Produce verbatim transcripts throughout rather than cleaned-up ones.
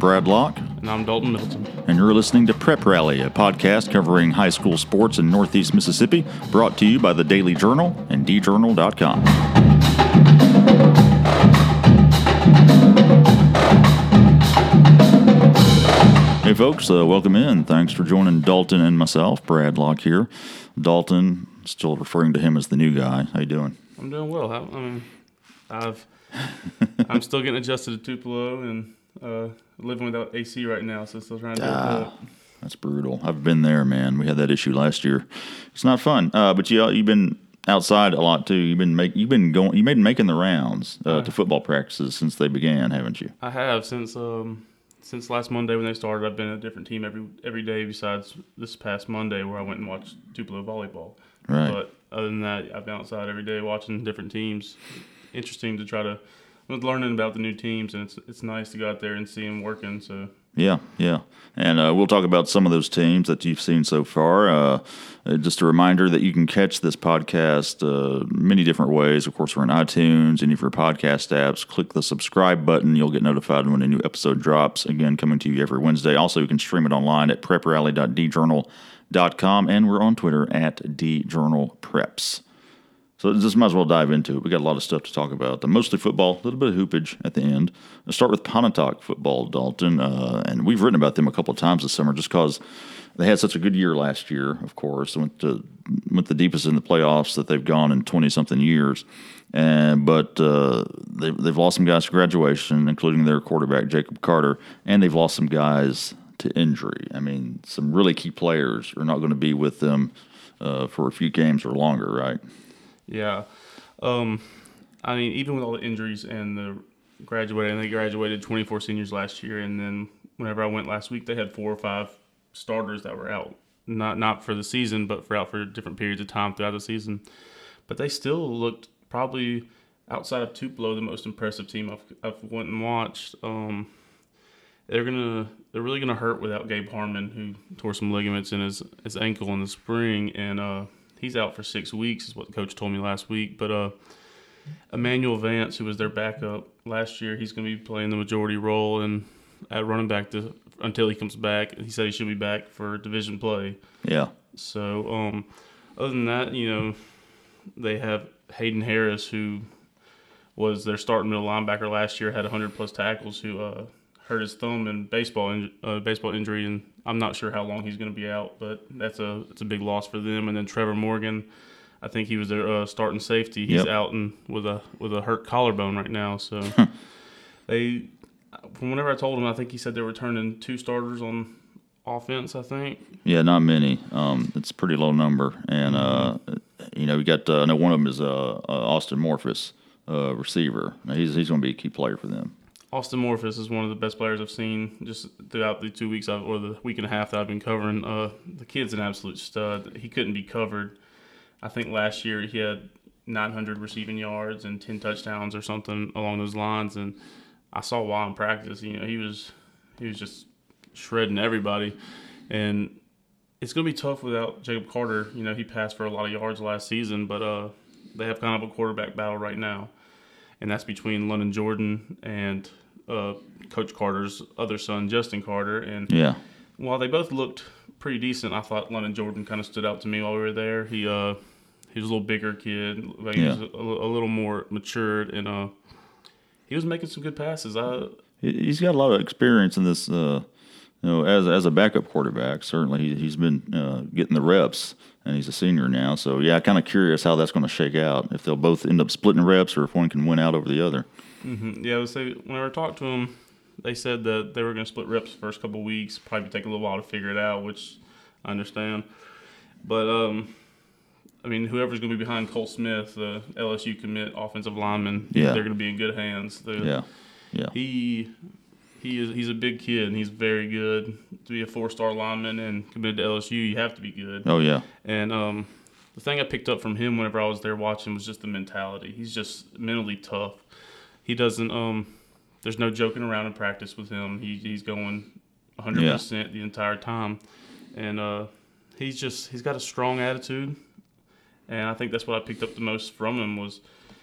Brad Locke. And I'm Dalton Milton. And you're listening to Prep Rally, a podcast covering high school sports in Northeast Mississippi, brought to you by the Daily Journal and d journal dot com. Hey folks, uh, welcome in. Thanks for joining Dalton and myself, Brad Locke here. Dalton, still referring to him as the new guy. How you doing? I'm doing well. I, I mean, I've I'm still getting adjusted to Tupelo and uh, living without A C right now, so still trying to. Ah, do it. That's brutal. I've been there, man. We had that issue last year. It's not fun. Uh, but you you've been outside a lot too. You've been make you've been going. You've been making the rounds uh, to football practices since they began, haven't you? I have since um since last Monday when they started. I've been at a different team every every day besides this past Monday where I went and watched Tupelo volleyball. Right. But other than that, I've been outside every day watching different teams. Interesting to try to. I was learning about the new teams, and it's it's nice to go out there and see them working. So yeah, yeah, and uh, we'll talk about some of those teams that you've seen so far. Uh, just a reminder that you can catch this podcast uh, many different ways. Of course, we're on iTunes, any of your podcast apps. Click the subscribe button; you'll get notified when a new episode drops. Again, coming to you every Wednesday. Also, you can stream it online at prep rally dot d journal dot com, and we're on Twitter at d journal preps. So just might as well dive into it. We got a lot of stuff to talk about. Mostly football, a little bit of hoopage at the end. Let's start with Pontotoc football, Dalton. Uh, and we've written about them a couple of times this summer just because they had such a good year last year, of course. They went, to, went the deepest in the playoffs that they've gone in twenty-something years. And But uh, they've, they've lost some guys to graduation, including their quarterback, Jacob Carter. And they've lost some guys to injury. I mean, some really key players are not going to be with them uh, for a few games or longer, right? yeah, um, I mean, even with all the injuries and the graduating, they graduated twenty-four seniors last year, and then whenever I went last week, they had four or five starters that were out, not not for the season, but for out for different periods of time throughout the season. But they still looked probably outside of Tupelo the most impressive team I've I've went and watched. Um, they're gonna they're really gonna hurt without Gabe Harmon, who tore some ligaments in his his ankle in the spring, and uh. He's out for six weeks, is what the coach told me last week. But uh, Emmanuel Vance, who was their backup last year, he's going to be playing the majority role in, at running back to, until he comes back. He said he should be back for division play. Yeah. So um, other than that, you know, they have Hayden Harris, who was their starting middle linebacker last year, had one hundred plus tackles, who uh, hurt his thumb in baseball in, uh, baseball injury, and I'm not sure how long he's going to be out, but that's a it's a big loss for them. And then Trevor Morgan, I think he was their uh, starting safety. He's yep. out and with a with a hurt collarbone right now. So they, from whenever I told him, I think he said they were turning two starters on offense. I think. Yeah, not many. Um, it's a pretty low number, and uh, you know, we got uh, I know one of them is uh, uh, Austin Morphus, uh, receiver. Now he's he's going to be a key player for them. Austin Morphus is one of the best players I've seen just throughout the two weeks I've, or the week and a half that I've been covering. Uh, the kid's an absolute stud. He couldn't be covered. I think last year he had nine hundred receiving yards and ten touchdowns or something along those lines. And I saw while in practice, you know, he was he was just shredding everybody. And it's going to be tough without Jacob Carter. You know, he passed for a lot of yards last season, but uh, they have kind of a quarterback battle right now. And that's between London Jordan and uh, Coach Carter's other son, Justin Carter. And yeah. while they both looked pretty decent, I thought London Jordan kind of stood out to me while we were there. He uh, he was a little bigger kid. Like yeah. He was a, a little more matured, and uh, he was making some good passes. I, He's got a lot of experience in this, uh, you know, as as a backup quarterback. Certainly, he, he's been uh, getting the reps, and he's a senior now. So, yeah, kind of curious how that's going to shake out, if they'll both end up splitting reps or if one can win out over the other. Mm-hmm. Yeah, I would say whenever I talked to them, they said that they were going to split reps the first couple of weeks, probably take a little while to figure it out, which I understand. But, um, I mean, whoever's going to be behind Cole Smith, the L S U commit offensive lineman, yeah. they're going to be in good hands. They're, yeah, yeah. He he is he's a big kid, and he's very good. To be a four-star lineman and committed to L S U, you have to be good. Oh, yeah. And um, the thing I picked up from him whenever I was there watching was just the mentality. He's just mentally tough. He doesn't um, – there's no joking around in practice with him. He He's going one hundred percent yeah. the entire time. And uh, he's just – he's got a strong attitude. And I think that's what I picked up the most from him was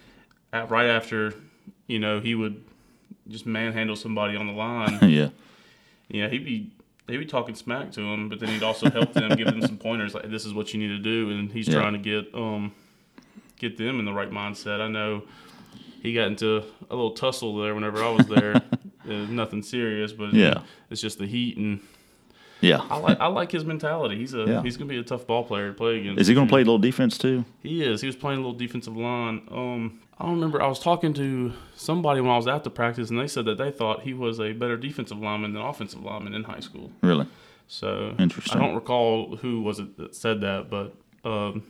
at, right after, you know, he would just manhandle somebody on the line. yeah. Yeah, he'd be he'd be talking smack to them, but then he'd also help them, give them some pointers like this is what you need to do, and he's yeah. trying to get um get them in the right mindset. I know he got into a little tussle there whenever I was there. uh, nothing serious, but yeah. it's just the heat and. Yeah, I like I like his mentality. He's a yeah. he's gonna be a tough ball player to play against. Is he gonna play a little defense too? He is. He was playing a little defensive line. Um, I don't remember. I was talking to somebody when I was at the practice, and they said that they thought he was a better defensive lineman than offensive lineman in high school. Really? So interesting. I don't recall who was it that said that, but um,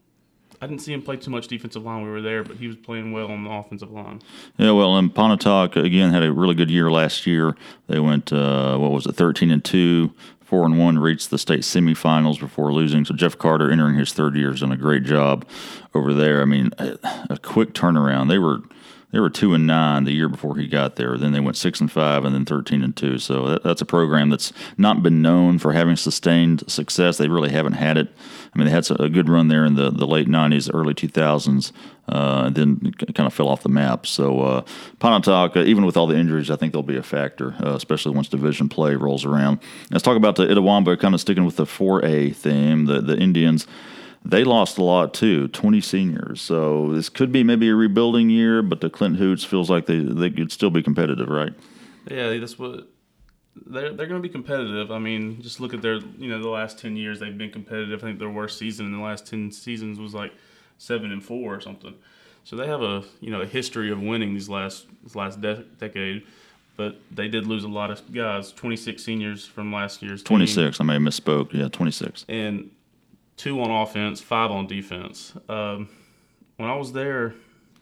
I didn't see him play too much defensive line when we were there, but he was playing well on the offensive line. Yeah, well, and Pontotoc again had a really good year last year. They went uh, what was it, thirteen and two. Four and one, reached the state semifinals before losing. So Jeff Carter, entering his third year, has done a great job over there. I mean, a, a quick turnaround. They were they were two and nine the year before he got there. Then they went six and five, and then thirteen and two. So that, that's a program that's not been known for having sustained success. They really haven't had it. I mean, they had a good run there in the, the late nineties, early two thousands, uh, and then kind of fell off the map. So uh, Pontotoc, uh, even with all the injuries, I think they'll be a factor, uh, especially once division play rolls around. Let's talk about the Itawamba, kind of sticking with the four A theme. The, the Indians, they lost a lot too, twenty seniors. So this could be maybe a rebuilding year, but the Clint Hoots feels like they, they could still be competitive, right? Yeah, that's what – They're they're going to be competitive. I mean, just look at their you know the last ten years they've been competitive. I think their worst season in the last ten seasons was like seven and four or something. So they have a you know a history of winning these last this last de- decade. But they did lose a lot of guys. twenty-six seniors from last year's team. twenty-six. I may have misspoke. Yeah, twenty-six. And two on offense, five on defense. Um, when I was there.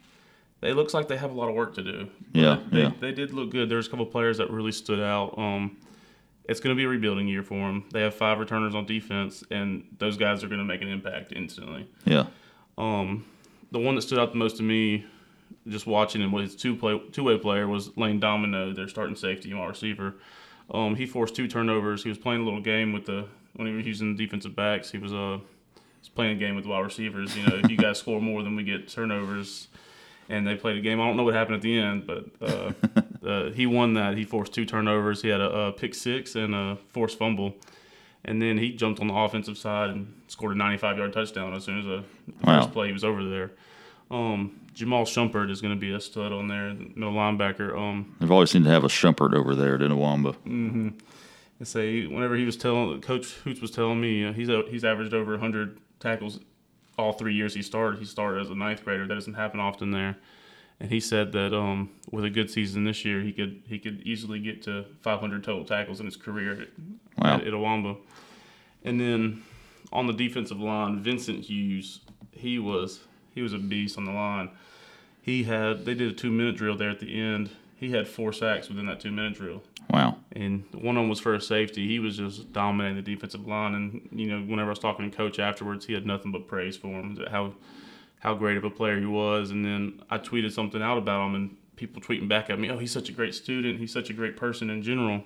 It looks like they have a lot of work to do. Yeah, they, yeah. They did look good. There's a couple of players that really stood out. Um, it's going to be a rebuilding year for them. They have five returners on defense, and those guys are going to make an impact instantly. Yeah. Um, the one that stood out the most to me, just watching him, was his two play two way player was Lane Domino, their starting safety and wide receiver. Um, he forced two turnovers. He was playing a little game with the when he was using the defensive backs. He was uh, he was playing a game with the wide receivers. You know, if you guys score more than we get turnovers. And they played a game. I don't know what happened at the end, but uh, uh, he won that. He forced two turnovers. He had a, a pick six and a forced fumble. And then he jumped on the offensive side and scored a ninety-five-yard touchdown as soon as the wow. first play he was over there. Um, Jamal Shumpert is going to be a stud on there, middle linebacker. Um, They've always seemed to have a Shumpert over there at Itawamba. Mm-hmm. I say whenever he was telling Coach Hoots was telling me uh, he's a, he's averaged over one hundred tackles all three years he started. He started as a ninth grader. That doesn't happen often there. And he said that um, with a good season this year, he could he could easily get to five hundred total tackles in his career at, wow. at Itawamba. And then on the defensive line, Vincent Hughes, he was he was a beast on the line. He had they did a two minute drill there at the end. He had four sacks within that two minute drill. Wow. And one of them was for a safety. He was just dominating the defensive line. And, you know, whenever I was talking to Coach afterwards, he had nothing but praise for him, how how great of a player he was. And then I tweeted something out about him, and people tweeting back at me, oh, he's such a great student. He's such a great person in general.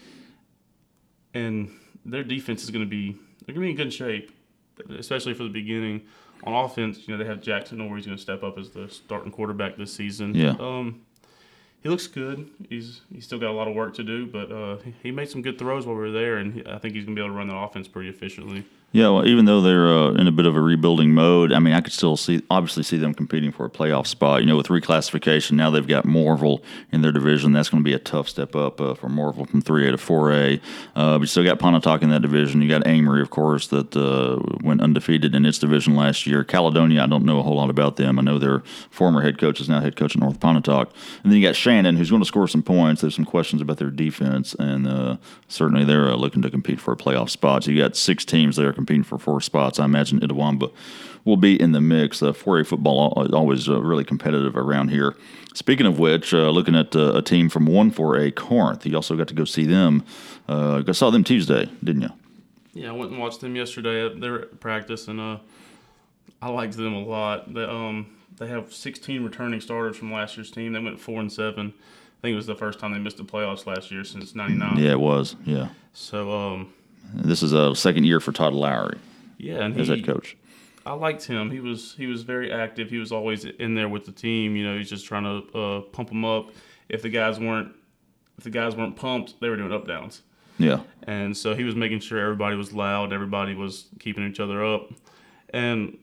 And their defense is going to be – they're going to be in good shape, especially for the beginning. On offense, you know, they have Jackson Orr. He's going to step up as the starting quarterback this season. Yeah. Um, He looks good. He's he's still got a lot of work to do, but uh, he made some good throws while we were there, and he, I think he's going to be able to run the offense pretty efficiently. Yeah, well, even though they're uh, in a bit of a rebuilding mode, I mean, I could still see, obviously see them competing for a playoff spot. You know, with reclassification, now they've got Morville in their division. That's going to be a tough step up uh, for Morville from three A to four A. Uh, but you still got Pontotoc in that division. You got Amory, of course, that uh, went undefeated in its division last year. Caledonia, I don't know a whole lot about them. I know their former head coach is now head coach at North Pontotoc. And then you got Shannon, who's going to score some points. There's some questions about their defense, and uh, certainly they're uh, looking to compete for a playoff spot. So you got six teams there competing for four spots. I imagine Itawamba will be in the mix. Uh, four A football is always uh, really competitive around here. Speaking of which, uh, looking at uh, a team from one four A, Corinth. You also got to go see them. Uh, I saw them Tuesday, didn't you? Yeah, I went and watched them yesterday at their practice, and uh, I liked them a lot. They, um, they have sixteen returning starters from last year's team. They went four and seven. I think it was the first time they missed the playoffs last year since ninety-nine. Yeah, it was. Yeah. So um, this is a second year for Todd Lowry. Yeah, and as he, head coach. I liked him. He was he was very active. He was always in there with the team. You know, he's just trying to uh, pump them up. If the guys weren't if the guys weren't pumped, they were doing up downs. Yeah. And so he was making sure everybody was loud, everybody was keeping each other up. And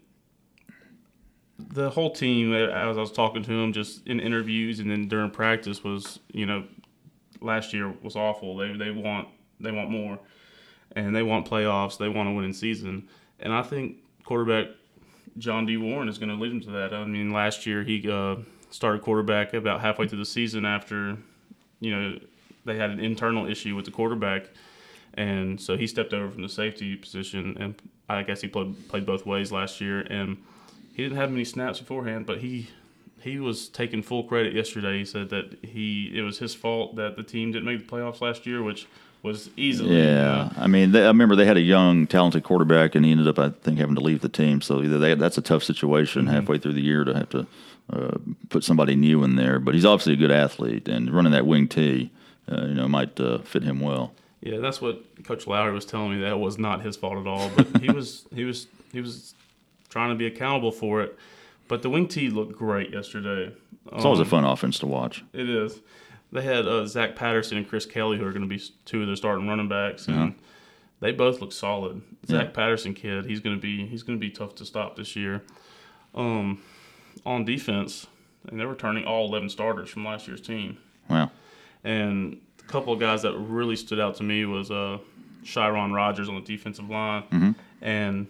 the whole team, as I was talking to him just in interviews and then during practice, was, you know, last year was awful. They they want they want more, and they want playoffs. They want to win in season. And I think quarterback John D. Warren is going to lead them to that. I mean, last year he uh, started quarterback about halfway through the season after, you know, they had an internal issue with the quarterback, and so he stepped over from the safety position. And I guess he played played both ways last year, and he didn't have many snaps beforehand, but he he was taking full credit yesterday. He said that he it was his fault that the team didn't make the playoffs last year, which was easily. Yeah, you know, I mean, they, I remember they had a young, talented quarterback, and he ended up, I think, having to leave the team. So either they, that's a tough situation Mm-hmm. halfway through the year to have to uh, put somebody new in there. But he's obviously a good athlete, and running that wing T, uh, you know, might uh, fit him well. Yeah, that's what Coach Lowry was telling me. That was not his fault at all, but he was he was he was trying to be accountable for it. But the wing T looked great yesterday. It's always a fun offense to watch. It is. They had uh, Zach Patterson and Chris Kelly, who are going to be two of their starting running backs, and Uh-huh. they both look solid. Zach Yeah. Patterson kid, he's going to be he's going to be tough to stop this year. Um, on defense, and they're returning all eleven starters from last year's team. Wow. And a couple of guys that really stood out to me was uh, Chiron Rogers on the defensive line, Mm-hmm. and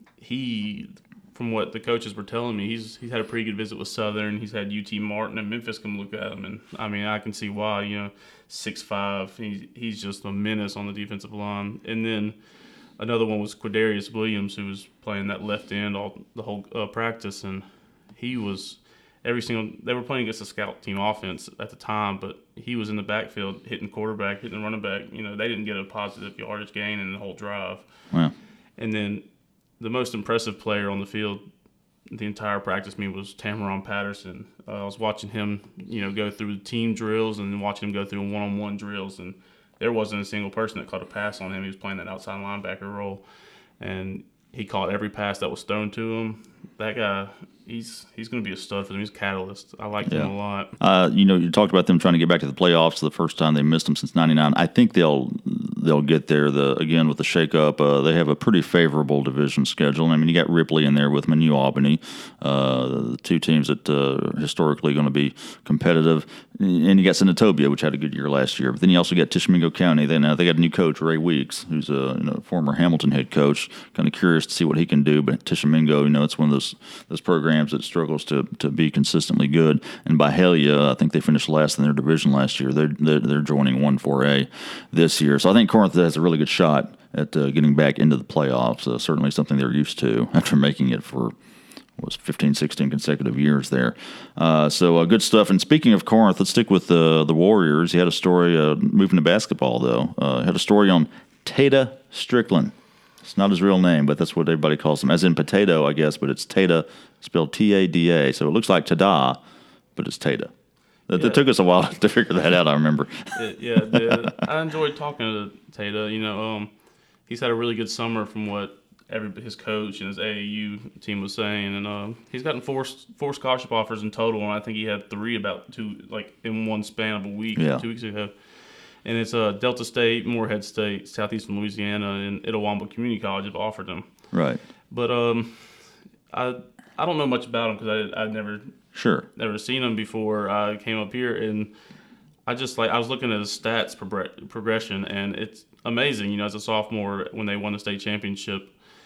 he, from what the coaches were telling me, he's he's had a pretty good visit with Southern. He's had U T Martin and Memphis come look at him, and I mean I can see why. You know, six five, he's he's just a menace on the defensive line. And then another one was Quadarius Williams, who was playing that left end all the whole uh, practice, and he was every single. They were playing against a scout team offense at the time, but he was in the backfield hitting quarterback, hitting running back. You know, they didn't get a positive yardage gain in the whole drive. Wow. And then the most impressive player on the field the entire practice meet was Tamaron Patterson. Uh, I was watching him, you know, go through team drills and then watching him go through one-on-one drills, and there wasn't a single person that caught a pass on him. He was playing that outside linebacker role, and he caught every pass that was thrown to him. That guy, he's he's going to be a stud for them. He's a catalyst. I like Yeah. him a lot. Uh, you know, you talked about them trying to get back to the playoffs. The first time they missed them since ninety-nine. I think they'll they'll get there. The again with the shakeup, uh, they have a pretty favorable division schedule. I mean, you got Ripley in there with them and New Albany, uh, the two teams that uh, historically going to be competitive, and you got Senatobia, which had a good year last year. But then you also got Tishomingo County. They now they got a new coach, Ray Weeks, who's a you know, former Hamilton head coach. Kind of curious to see what he can do. But Tishomingo, you know, it's one of those those programs that struggles to to be consistently good. And Byhalia, I think they finished last in their division last year. They're they're, they're joining one four A this year. So I think Corinth has a really good shot at uh, getting back into the playoffs. Uh, certainly something they're used to after making it for what was fifteen, sixteen consecutive years there. Uh, so uh, good stuff. And speaking of Corinth, let's stick with uh, the Warriors. He had a story uh, moving to basketball, though. Uh, had a story on Tata Strickland. It's not his real name, but that's what everybody calls him. As in potato, I guess, but it's Tata, spelled T A D A. So it looks like Tada, but it's Tata. It, Yeah. it took us a while to figure that out, I remember. It, yeah, it did. I enjoyed talking to Tata. You know, um, he's had a really good summer from what every his coach and his A A U team was saying, and uh, he's gotten four four scholarship offers in total, and I think he had three about two like in one span of a week, Yeah. two weeks ago. And it's uh, Delta State, Morehead State, Southeastern Louisiana, and Itawamba Community College have offered him. Right. But um, I I don't know much about him because I I'd never Sure. never seen him before I came up here, and I just like I was looking at his stats progr- progression, and it's amazing. You know, as a sophomore, when they won the state championship,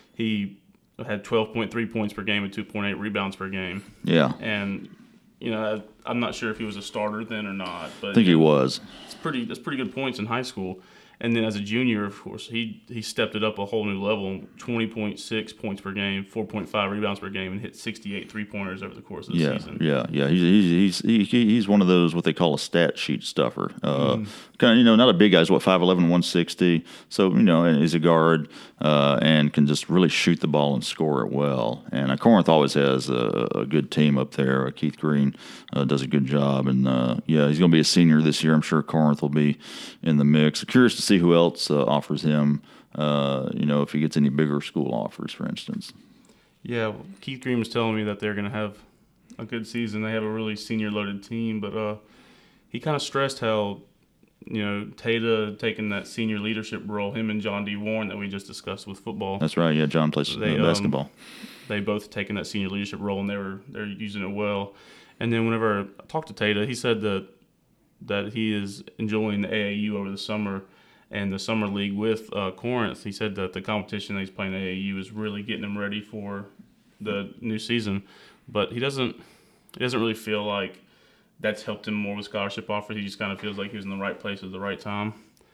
he had twelve point three points per game and two point eight rebounds per game. Yeah. And you know, I, I'm not sure if he was a starter then or not, but I think he was. it's pretty that's pretty good points in high school. And then as a junior, of course, he he stepped it up a whole new level, twenty point six points per game, four point five rebounds per game, and hit sixty-eight three-pointers over the course of the Yeah, season. yeah, yeah. He's he's he, he's one of those what they call a stat sheet stuffer. Uh, Mm. Kind of, you know, not a big guy. He's what five eleven, one sixty. So you know, and he's a guard uh, and can just really shoot the ball and score it well. And uh, Corinth always has a, a good team up there. Uh, Keith Green uh, does a good job, and uh, yeah, he's going to be a senior this year. I'm sure Corinth will be in the mix. Curious to see who else uh, offers him. Uh, you know, if he gets any bigger school offers, for instance. Yeah, well, Keith Green was telling me that they're going to have a good season. They have a really senior-loaded team, but uh, he kind of stressed how you know, Tata taking that senior leadership role, him and John D. Warren that we just discussed with football. That's right. Yeah, John plays they, uh, basketball. Um, they both taken that senior leadership role, and they were they're using it well. And then whenever I talked to Tata, he said that that he is enjoying the A A U over the summer and the summer league with uh, Corinth. He said that the competition that he's playing at A A U is really getting him ready for the new season. But he doesn't he doesn't really feel like that's helped him more with scholarship offers. He just kind of feels like he was in the right place at the right time.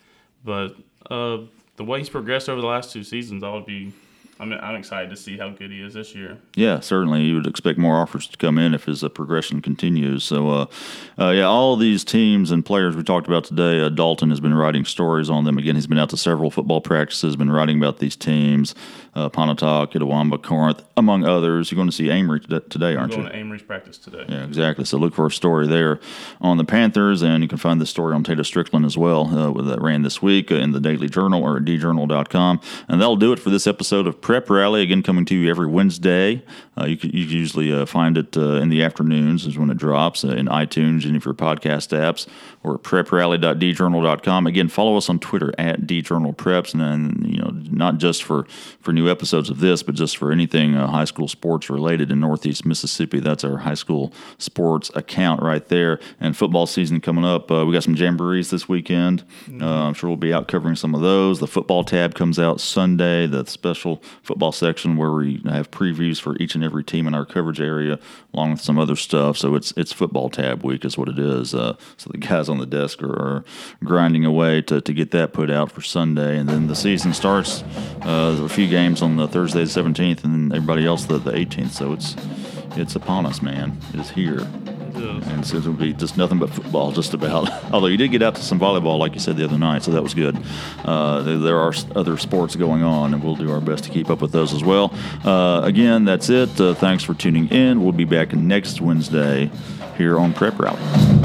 But uh, the way he's progressed over the last two seasons, I would be I'm I'm excited to see how good he is this year. Yeah, certainly. You would expect more offers to come in if his uh, progression continues. So, uh, uh, yeah, all these teams and players we talked about today, uh, Dalton has been writing stories on them. Again, he's been out to several football practices, been writing about these teams, uh, Pontotoc, Itawamba, Corinth, among others. You're going to see Amory t- today, aren't I'm you? going to Amory's practice today. Yeah, exactly. So look for a story there on the Panthers, and you can find this story on Tata Strickland as well uh, that ran this week uh, in the Daily Journal or at d journal dot com. And that'll do it for this episode of Prep Rally. Again, coming to you every Wednesday. Uh, you, can, you can usually uh, find it uh, in the afternoons is when it drops uh, in iTunes, any of your podcast apps, or at prep rally dot d journal dot com. Again, follow us on Twitter at djournalpreps, and then, you know, not just for, for new episodes of this, but just for anything uh, high school sports related in Northeast Mississippi. That's our high school sports account right there. And football season coming up. Uh, we got some jamborees this weekend. Mm-hmm. Uh, I'm sure we'll be out covering some of those. The football tab comes out Sunday, the special football section where we have previews for each and every team in our coverage area, along with some other stuff. So it's it's football tab week is what it is. Uh, so the guys on the desk are, are grinding away to, to get that put out for Sunday. And then the season starts. Uh, there's a few games on the Thursday the seventeenth, and then everybody else the, the eighteenth. So it's it's upon us, man. It is here. And so it'll be just nothing but football, just about. Although you did get out to some volleyball, like you said the other night, so that was good. Uh, there, there are other sports going on, and we'll do our best to keep up with those as well. Uh, again, that's it. Uh, thanks for tuning in. We'll be back next Wednesday here on Prep Rally.